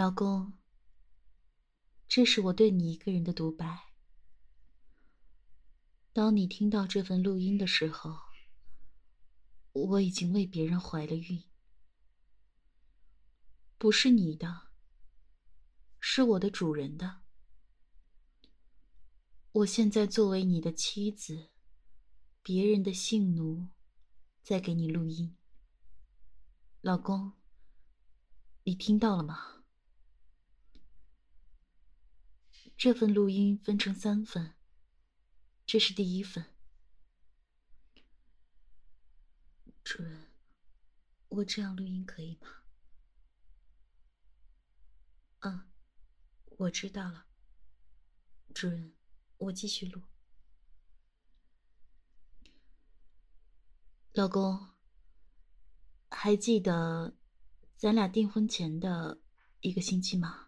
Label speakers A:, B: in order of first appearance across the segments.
A: 老公，这是我对你一个人的独白。当你听到这份录音的时候，我已经为别人怀了孕。不是你的，是我的主人的。我现在作为你的妻子，别人的性奴，在给你录音。老公，你听到了吗？这份录音分成3份，这是第1份。主人，我这样录音可以吗？嗯，我知道了。主人，我继续录。老公，还记得咱俩订婚前的1个星期吗？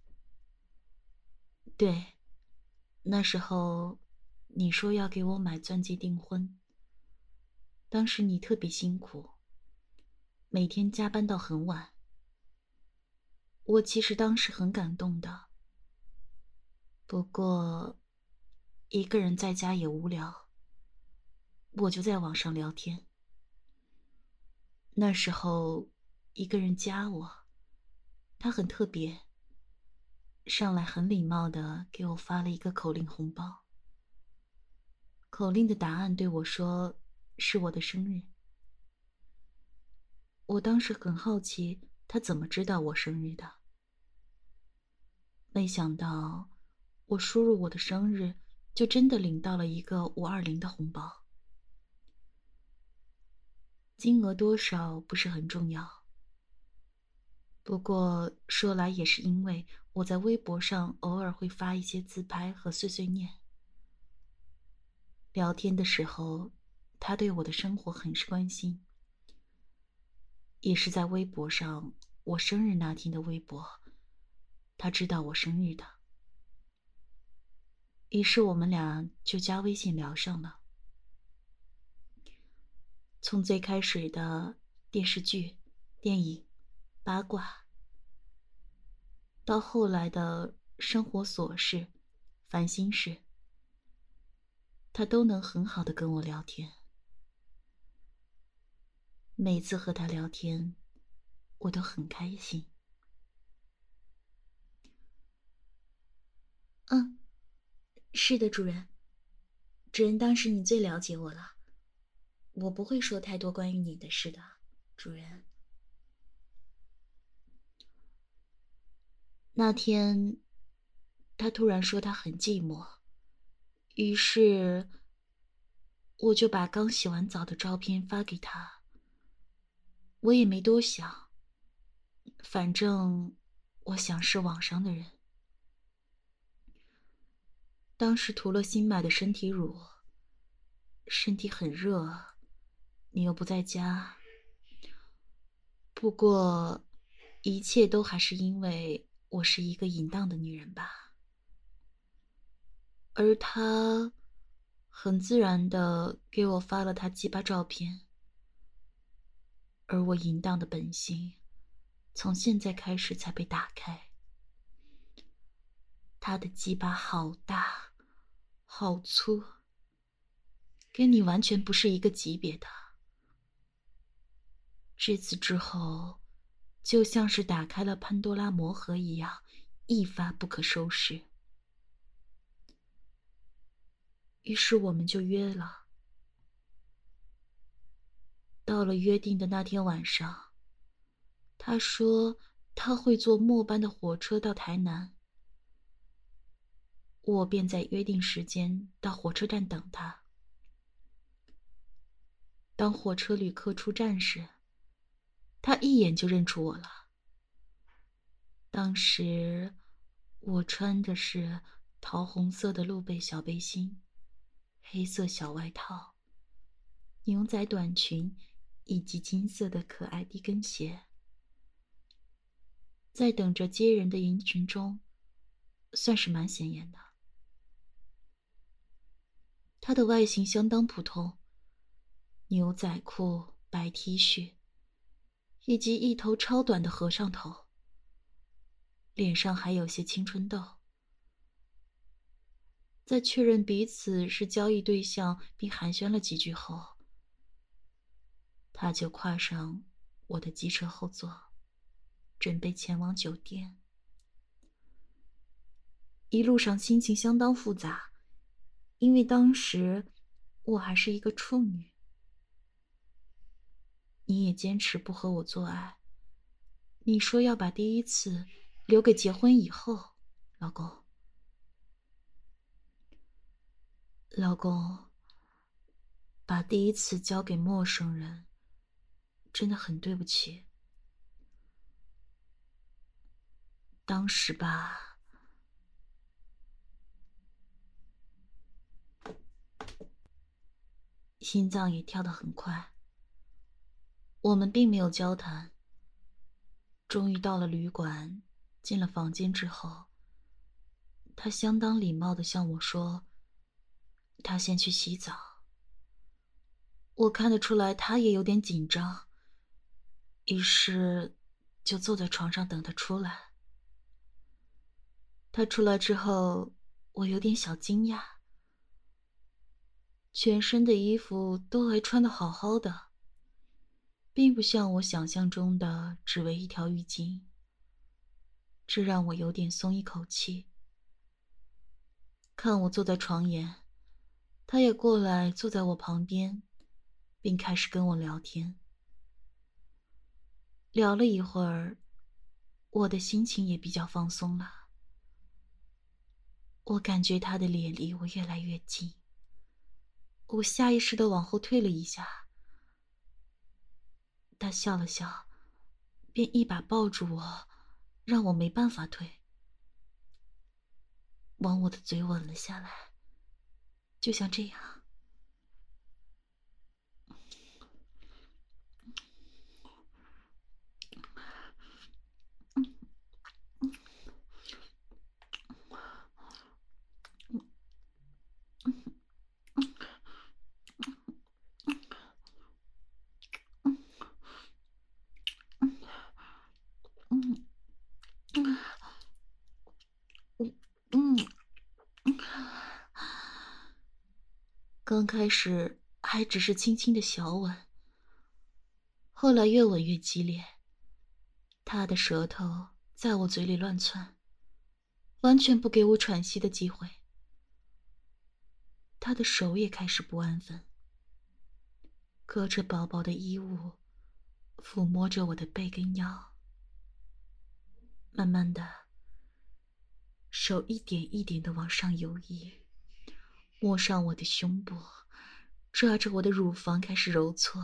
A: 对，那时候你说要给我买钻戒订婚，当时你特别辛苦，每天加班到很晚。我其实当时很感动的，不过一个人在家也无聊，我就在网上聊天。那时候一个人加我，他很特别，上来很礼貌地给我发了一个口令红包。口令的答案对我说是我的生日。我当时很好奇他怎么知道我生日的。没想到我输入我的生日，就真的领到了一个520的红包。金额多少不是很重要，不过说来也是因为我在微博上偶尔会发一些自拍和碎碎念。聊天的时候，他对我的生活很是关心。也是在微博上，我生日那天的微博，他知道我生日的。于是我们俩就加微信聊上了。从最开始的电视剧、电影、八卦，到后来的生活琐事、烦心事，他都能很好的跟我聊天。每次和他聊天，我都很开心。嗯，是的，主人。主人，当时你最了解我了，我不会说太多关于你的事的，主人。那天，他突然说他很寂寞，于是我就把刚洗完澡的照片发给他。我也没多想，反正我想是网上的人。当时涂了新买的身体乳，身体很热，你又不在家。不过，一切都还是因为我是一个淫荡的女人吧。而他很自然地给我发了他鸡巴照片，而我淫荡的本性从现在开始才被打开。他的鸡巴好大好粗，跟你完全不是一个级别的。这次之后，就像是打开了潘多拉魔盒一样，一发不可收拾。于是我们就约了。到了约定的那天晚上，他说他会坐末班的火车到台南，我便在约定时间到火车站等他。当火车旅客出站时，他一眼就认出我了。当时我穿的是桃红色的露背小背心，黑色小外套，牛仔短裙以及金色的可爱低跟鞋。在等着接人的人群中，算是蛮显眼的。他的外形相当普通，牛仔裤、白 T 恤，以及一头超短的和尚头。 脸上还有些青春痘。在确认彼此是交易对象并寒暄了几句后，他就跨上我的机车后座，准备前往酒店。一路上心情相当复杂，因为当时我还是一个处女。你也坚持不和我做爱，你说要把第一次留给结婚以后，老公。老公，把第一次交给陌生人，真的很对不起。当时吧，心脏也跳得很快。我们并没有交谈。终于到了旅馆，进了房间之后，他相当礼貌地向我说，他先去洗澡。我看得出来他也有点紧张，于是就坐在床上等他出来。他出来之后，我有点小惊讶，全身的衣服都还穿得好好的，并不像我想象中的只围一条浴巾，这让我有点松一口气。看我坐在床沿，他也过来坐在我旁边，并开始跟我聊天。聊了一会儿，我的心情也比较放松了。我感觉他的脸离我越来越近，我下意识地往后退了一下。他笑了笑，便一把抱住我，让我没办法退，往我的嘴吻了下来，就像这样。刚开始还只是轻轻的小吻，后来越吻越激烈。他的舌头在我嘴里乱窜，完全不给我喘息的机会。他的手也开始不安分，隔着薄薄的衣物抚摸着我的背跟腰。慢慢的，手一点一点的往上游移，摸上我的胸部，抓着我的乳房开始揉搓。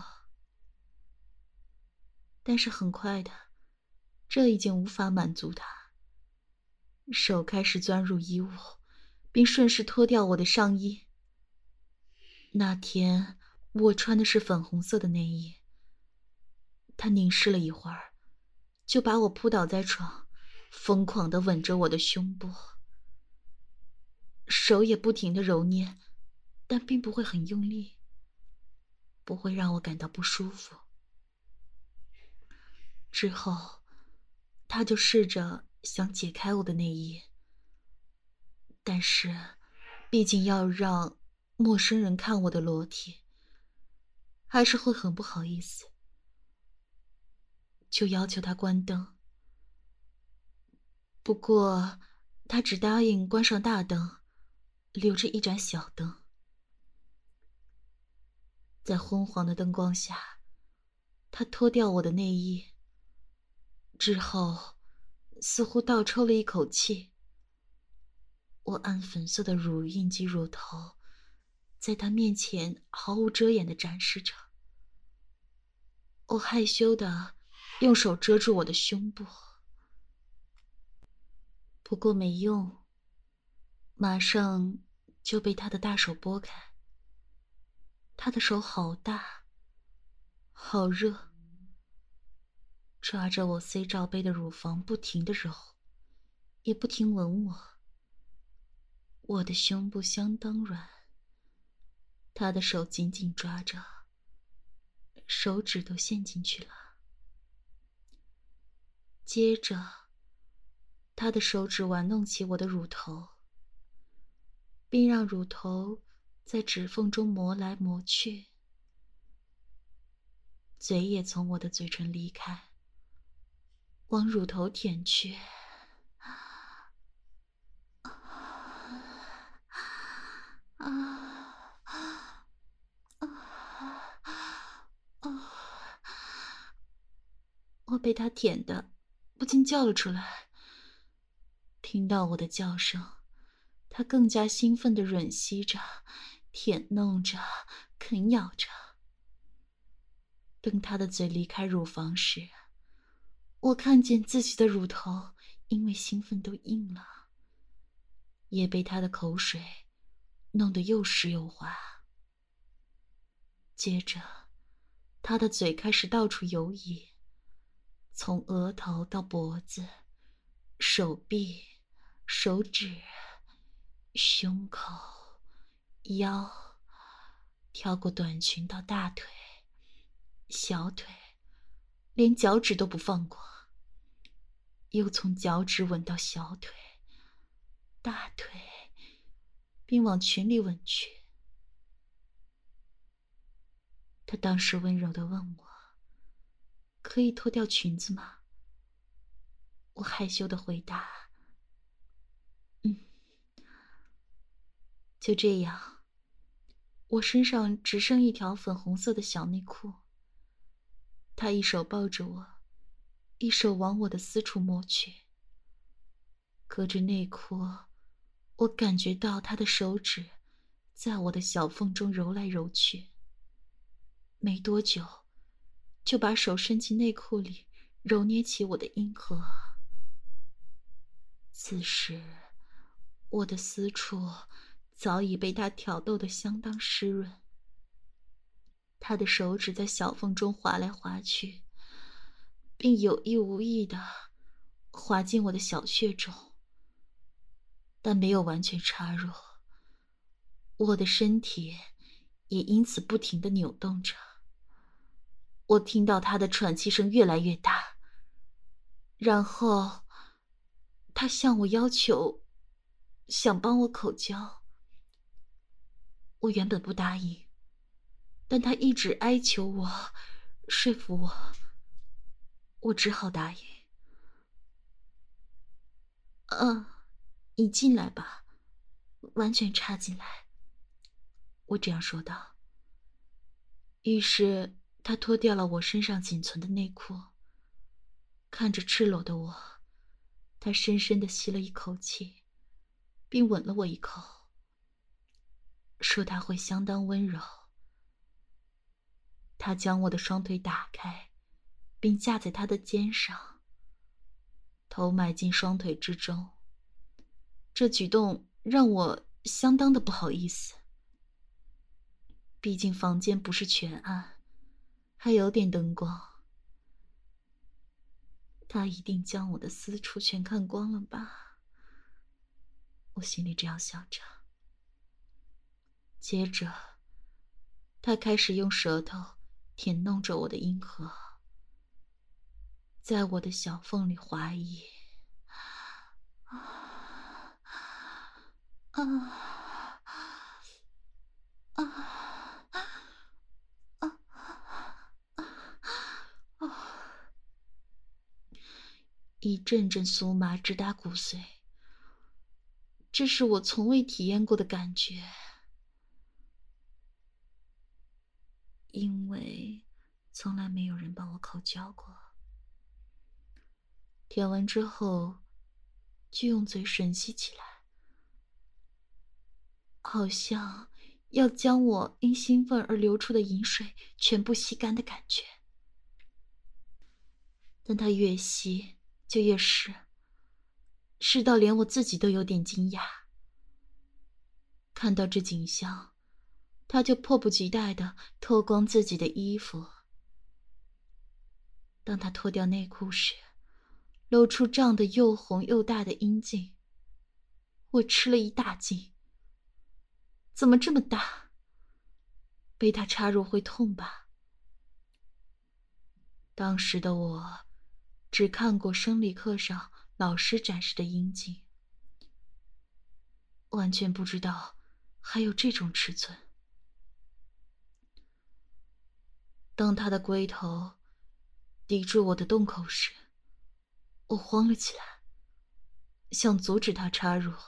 A: 但是很快的，这已经无法满足他。手开始钻入衣物，并顺势脱掉我的上衣。那天我穿的是粉红色的内衣。他凝视了一会儿，就把我扑倒在床，疯狂地吻着我的胸部，手也不停地揉捏，但并不会很用力，不会让我感到不舒服。之后，他就试着想解开我的内衣，但是，毕竟要让陌生人看我的裸体，还是会很不好意思，就要求他关灯。不过，他只答应关上大灯，留着一盏小灯。在昏黄的灯光下，他脱掉我的内衣之后，似乎倒抽了一口气。我暗粉色的乳晕及乳头在他面前毫无遮掩地展示着。我害羞地用手遮住我的胸部，不过没用，马上就被他的大手拨开。他的手好大，好热，抓着我 C 罩杯的乳房不停地揉，也不停吻我。我的胸部相当软，他的手紧紧抓着，手指都陷进去了。接着， 他的手指玩弄起我的乳头，并让乳头在指缝中磨来磨去，嘴也从我的嘴唇离开，往乳头舔去。我被他舔的不禁叫了出来。听到我的叫声，他更加兴奋地吮吸着，舔弄着，啃咬着。等他的嘴离开乳房时，我看见自己的乳头因为兴奋都硬了，也被他的口水弄得又湿又滑。接着他的嘴开始到处游移，从额头到脖子、手臂、手指、胸口、腰，跳过短裙到大腿、小腿，连脚趾都不放过，又从脚趾吻到小腿、大腿，并往裙里吻去。他当时温柔地问我，可以脱掉裙子吗？我害羞地回答，就这样，我身上只剩一条粉红色的小内裤。他一手抱着我，一手往我的私处摸去。隔着内裤，我感觉到他的手指在我的小缝中揉来揉去。没多久，就把手伸进内裤里，揉捏起我的阴核。此时，我的私处早已被他挑逗得相当湿润。他的手指在小缝中划来划去，并有意无意地滑进我的小穴中，但没有完全插入。我的身体也因此不停地扭动着。我听到他的喘气声越来越大，然后他向我要求，想帮我口交。我原本不答应，但他一直哀求我，说服我，我只好答应。你进来吧，完全插进来，我这样说道。于是他脱掉了我身上仅存的内裤，看着赤裸的我，他深深地吸了一口气，并吻了我一口，说他会相当温柔。他将我的双腿打开，并架在他的肩上，头埋进双腿之中。这举动让我相当的不好意思，毕竟房间不是全暗，还有点灯光。他一定将我的私处全看光了吧？我心里这样想着。接着，他开始用舌头舔弄着我的阴核，在我的小缝里滑移。一阵阵酥麻直达骨髓，这是我从未体验过的感觉，因为从来没有人帮我口交过。舔完之后，就用嘴吮吸起来，好像要将我因兴奋而流出的饮水全部吸干的感觉。但他越吸就越湿，湿到连我自己都有点惊讶。看到这景象，他就迫不及待地脱光自己的衣服。当他脱掉内裤时，露出胀得又红又大的阴茎。我吃了一大惊，怎么这么大？被他插入会痛吧？当时的我只看过生理课上老师展示的阴茎，完全不知道还有这种尺寸。当他的龟头抵住我的洞口时，我慌了起来，想阻止他插入，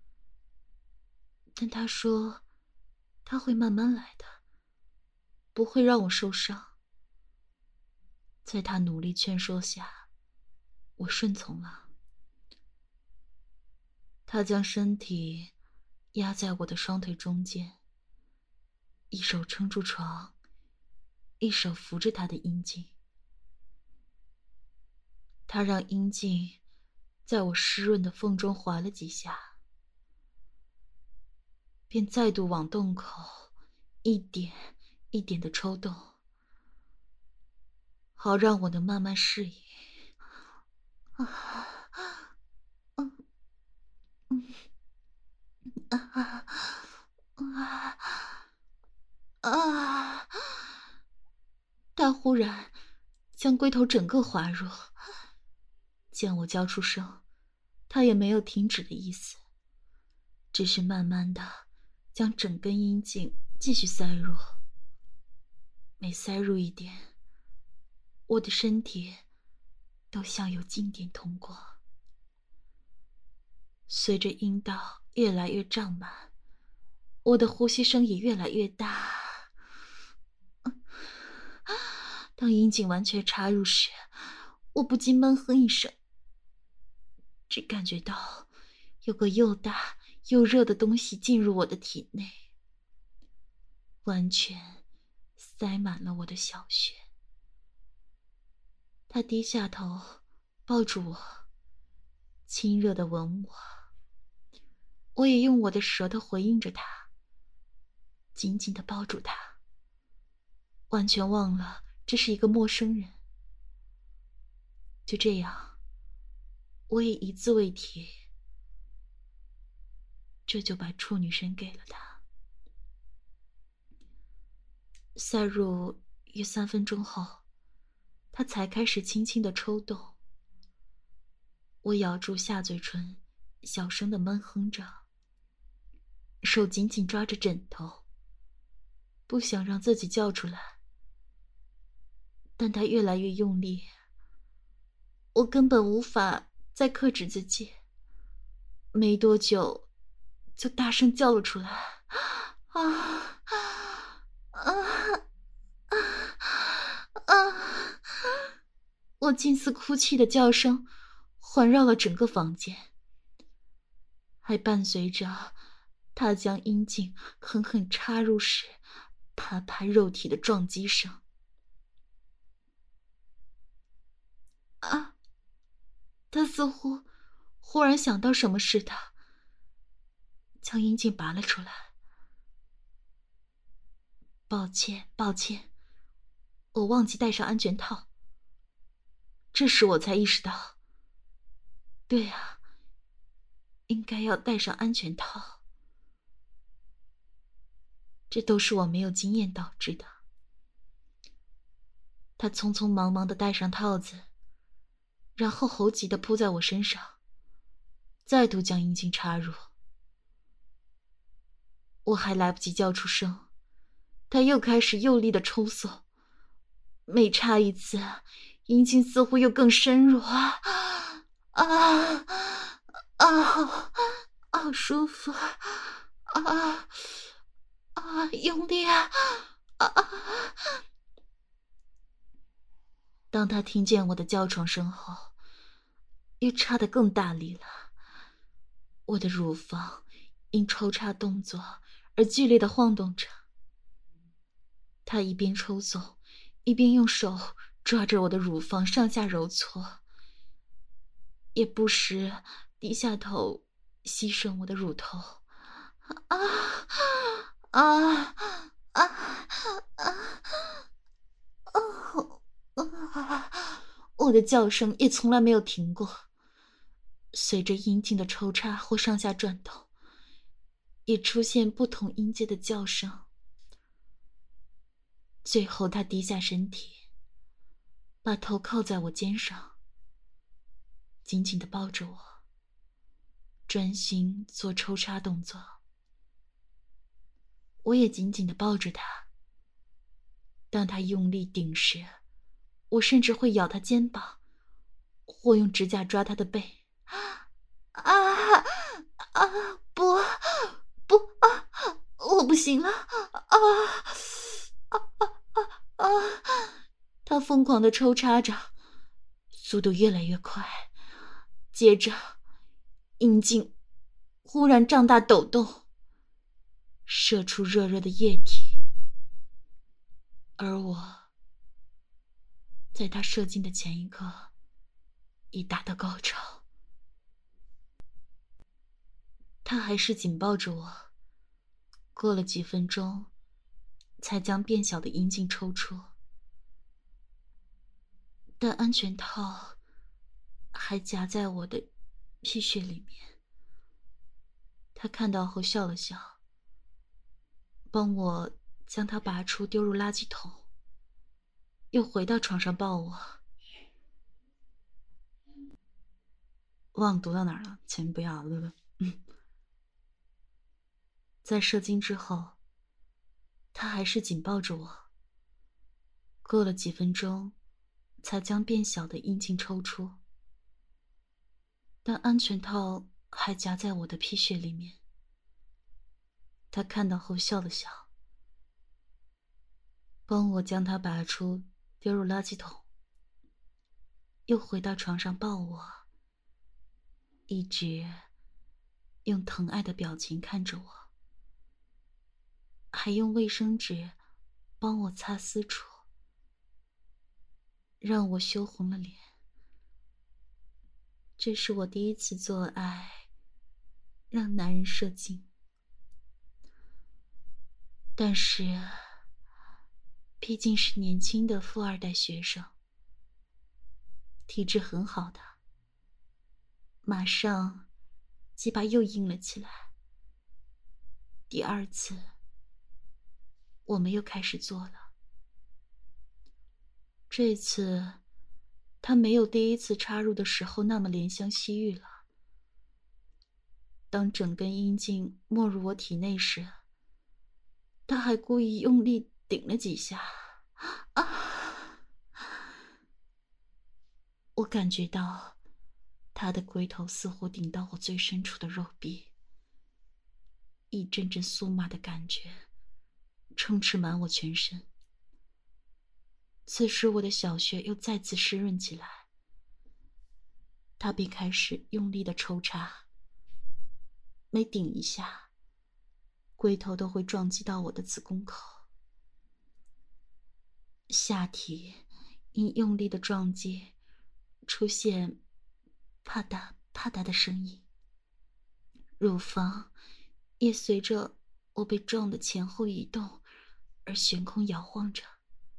A: 但他说他会慢慢来的，不会让我受伤。在他努力劝说下，我顺从了。他将身体压在我的双腿中间，一手撑住床，一手扶着他的阴茎。他让阴茎在我湿润的缝中划了几下，便再度往洞口一点一点地抽动，好让我能慢慢适应。他忽然将龟头整个滑入，见我叫出声，他也没有停止的意思，只是慢慢的将整根阴茎继续塞入。每塞入一点，我的身体都像有静电通过。随着阴道越来越胀满，我的呼吸声也越来越大。当阴茎完全插入时，我不禁闷哼一声，只感觉到有个又大又热的东西进入我的体内，完全塞满了我的小穴。他低下头抱住我，亲热地吻我，我也用我的舌头回应着他，紧紧地抱住他，完全忘了这是一个陌生人。就这样，我也一字未提，这就把处女身给了他。塞入约3分钟后，他才开始轻轻地抽动。我咬住下嘴唇，小声地闷哼着，手紧紧抓着枕头，不想让自己叫出来。但他越来越用力，我根本无法再克制自己，没多久就大声叫了出来。我近似哭泣的叫声环绕了整个房间，还伴随着他将阴茎狠狠插入时啪啪肉体的撞击声。他似乎忽然想到什么似的，将阴茎拔了出来。抱歉，我忘记戴上安全套。这时我才意识到，对啊，应该要戴上安全套。这都是我没有经验导致的。他匆匆忙忙地戴上套子，然后猴急地扑在我身上，再度将阴茎插入。我还来不及叫出声，他又开始用力地抽搐，每插一次，阴茎似乎又更深入。好舒服，用力啊！当他听见我的叫床声后，又插得更大力了。我的乳房因抽插动作而剧烈地晃动着。他一边抽送，一边用手抓着我的乳房上下揉搓，也不时低下头吸吮我的乳头。我的叫声也从来没有停过，随着阴茎的抽插或上下转动，也出现不同音阶的叫声。最后他低下身体，把头靠在我肩上， 紧紧地抱着我，专心做抽插动作。我也紧紧地抱着他。当他用力顶时，我甚至会咬他肩膀，或用指甲抓他的背。不不我不行了！他疯狂地抽插着，速度越来越快，接着阴茎忽然胀大抖动，射出热热的液体，而我在他射精的前一刻已达到高潮。他还是紧抱着我，过了几分钟才将变小的阴茎抽出，但安全套还夹在我的屁穴里面。他看到后笑了笑，帮我将它拔出丢入垃圾桶，又回到床上抱我。忘了读到哪儿了，先不要了。在射精之后，他还是紧抱着我，过了几分钟才将变小的阴茎抽出，但安全套还夹在我的屁穴里面。他看到后笑了笑，帮我将它拔出丢入垃圾桶，又回到床上抱我，一直用疼爱的表情看着我，还用卫生纸帮我擦私处，让我羞红了脸。这是我第一次做爱让男人射精，但是毕竟是年轻的富二代学生，体质很好的，马上鸡巴又硬了起来。第二次我们又开始做了，这次他没有第一次插入的时候那么怜香惜玉了。当整根阴茎没入我体内时，他还故意用力顶了几下。我感觉到他的龟头似乎顶到我最深处的肉壁，一阵阵酥麻的感觉充斥满我全身。此时我的小穴又再次湿润起来，他便开始用力的抽插，每顶一下，龟头都会撞击到我的子宫口，下体因用力的撞击出现啪嗒啪嗒的声音，乳房也随着我被撞的前后移动而悬空摇晃着。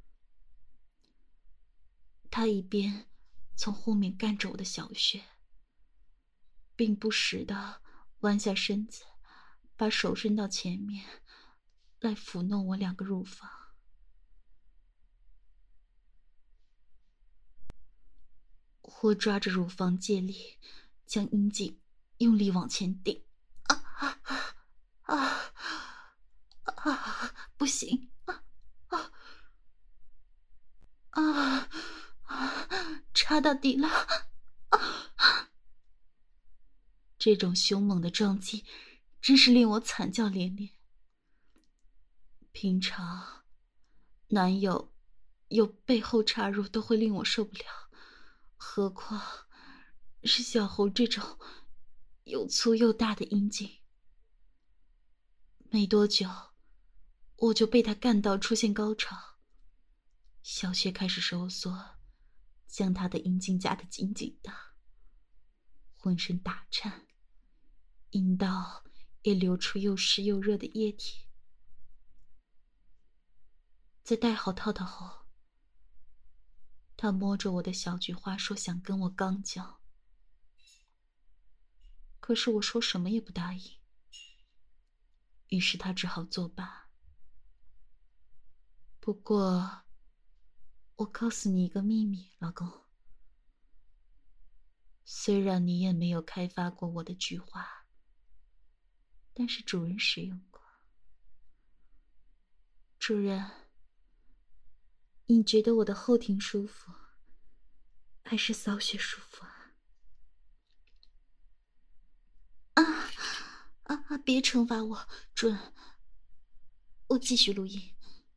A: 他一边从后面干着我的小穴，并不时地弯下身子，把手伸到前面来抚弄我两个乳房。或抓着乳房借力，将阴茎用力往前顶。不行！插到底了！这种凶猛的撞击真是令我惨叫连连。平常男友有背后插入都会令我受不了，何况是小猴这种又粗又大的阴茎。没多久我就被他干到出现高潮，小穴开始收缩，将他的阴茎夹得紧紧的，浑身打颤，阴道也流出又湿又热的液体。在戴好套套后，他摸着我的小菊花说想跟我刚交，可是我说什么也不答应，于是他只好作罢。不过我告诉你一个秘密，老公， 虽然你也没有开发过我的菊花，但是主人使用过。主人，你觉得我的后庭舒服，还是骚穴舒服啊？别惩罚我，主人，我继续录音。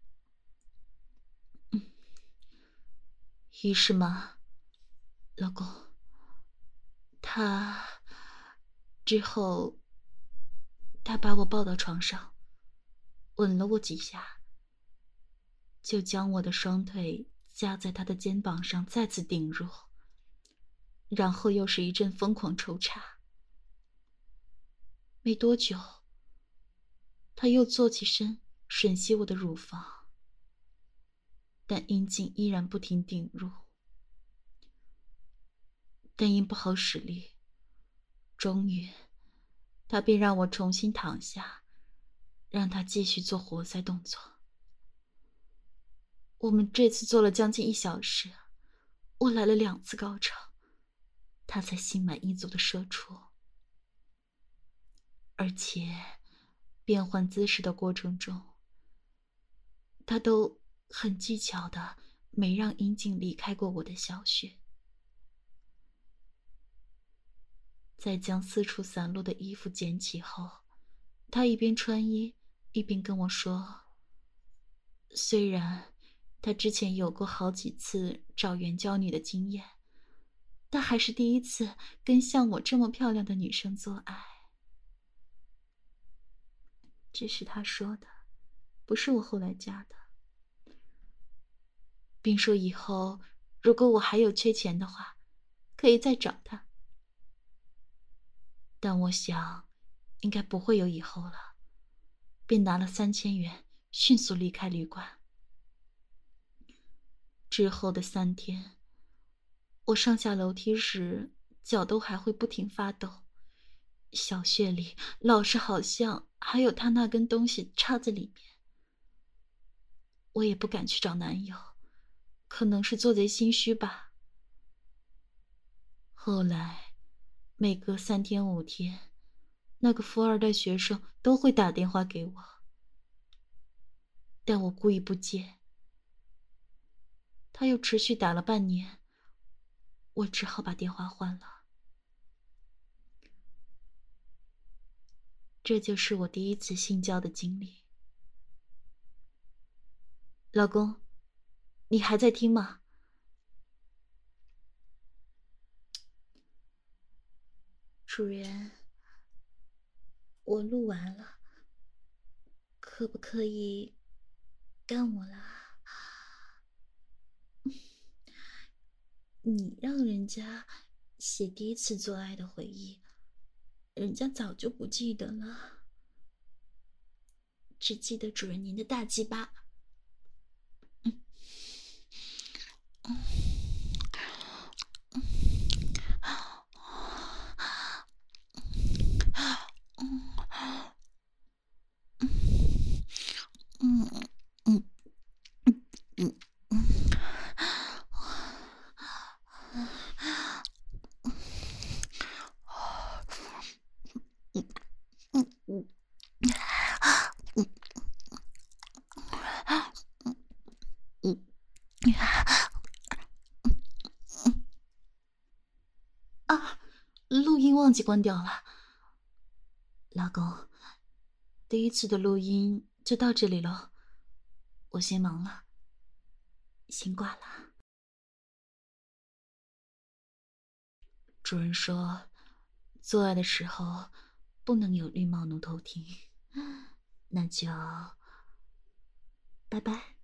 A: 于是嘛，老公，之后他把我抱到床上，吻了我几下，就将我的双腿夹在他的肩膀上再次顶入，然后又是一阵疯狂抽插。没多久，他又坐起身吮吸我的乳房，但阴茎依然不停顶入。但因不好使力，终于他便让我重新躺下，让他继续做活塞动作。我们这次做了将近1小时，我来了2次高潮，他才心满意足地射出。而且变换姿势的过程中，他都很技巧的没让阴茎离开过我的小穴。在将四处散落的衣服捡起后，他一边穿衣一边跟我说，虽然他之前有过好几次找援交女的经验，但还是第一次跟像我这么漂亮的女生做爱。这是他说的，不是我后来加的，并说以后如果我还有缺钱的话，可以再找他。但我想应该不会有以后了，便拿了3000元迅速离开旅馆。之后的3天，我上下楼梯时脚都还会不停发抖，小穴里老是好像还有他那根东西插在里面。我也不敢去找男友，可能是做贼心虚吧。后来每隔3天5天，那个富二代学生都会打电话给我，但我故意不接。他又持续打了半年，我只好把电话换了。这就是我第1次性交的经历。老公，你还在听吗？主人，我录完了，可不可以干我啦？你让人家写第1次做爱的回忆，人家早就不记得了，只记得主人您的大鸡巴。录音忘记关掉了。老公，第1次的录音就到这里咯，我先忙了，先挂了。主人说，做爱的时候不能有绿帽奴偷听，那就拜拜。